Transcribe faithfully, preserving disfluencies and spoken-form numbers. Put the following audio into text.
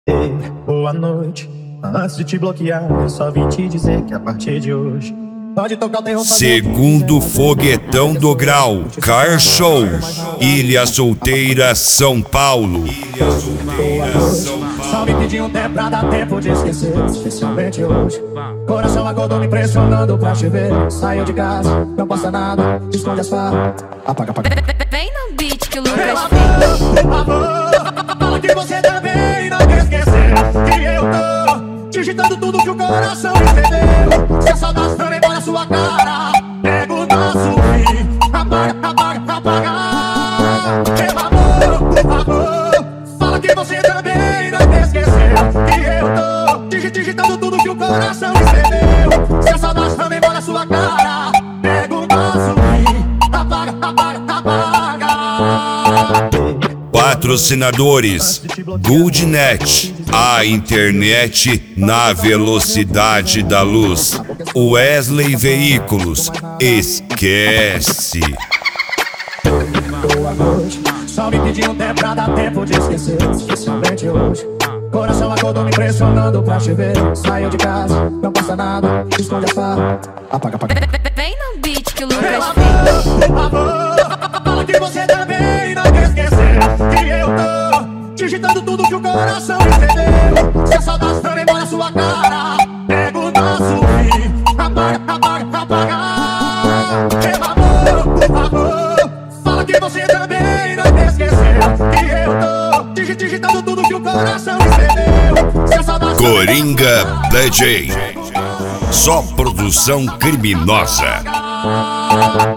Ei, boa noite. Antes de te bloquear, eu só vim te dizer que a partir de hoje pode tocar o terror. Segundo Foguetão do Grau, Car Show, Ilha Solteira, São Paulo. Ilha Solteira, São Paulo. Só me pedi um tempo pra dar tempo de esquecer, especialmente hoje. Coração acordou me pressionando pra te ver. Saiu de casa, não passa nada, esconde as farras. Apaga, apaga. Vem no beat que o Lucas fez. Por favor, fala que você também não quer esquecer que eu tô digitando tudo que o coração escreveu. Se a saudade também vai na sua cara, pega o nosso fim. Apaga, apaga, apaga. Meu amor, por favor, fala que você também não quer esquecer que eu tô digi digitando tudo que o coração escreveu. Se a saudade também vai na sua cara, pega o nosso fim. Apaga, apaga, apaga. Patrocinadores: Goodnet, a internet na velocidade da luz. Wesley Veículos, esquece. Boa noite. Só me pedi um tempo pra dar tempo de esquecer, especialmente hoje. Coração acordou me pressionando pra te ver. Saiu de casa, não passa nada, esconde a farra. Apaga, apaga. Vem no beat que o Lucas Meu fez. amor, por favor, fala que você também não quer esquecer que eu tô digitando tudo que o coração escreveu. Se a saudade também mora na sua cara, pega o nosso fim. Apaga, apaga, apaga. Meu amor, por favor, fala que você também não quer esquecer que eu tô digi digitando tudo que o coração escreveu. Se a saudade Coringa D J, só produção criminosa.